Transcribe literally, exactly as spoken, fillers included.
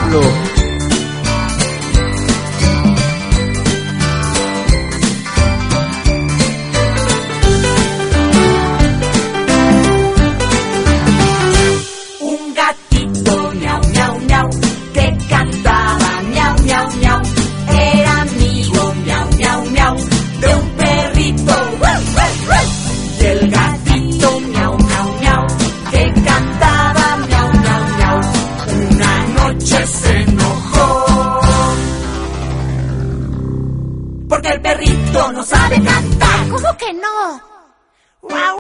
diablo. Un gatito miau, miau, miau, que cantaba miau, miau, miau. Era amigo miau, miau, miau, de un perrito. ¡Ruff, ruff, ruff! Y el gatito miau, miau, miau, que cantaba miau, miau, miau. Una noche se enojó porque el perrito no sabe cantar. ¿Cómo que no?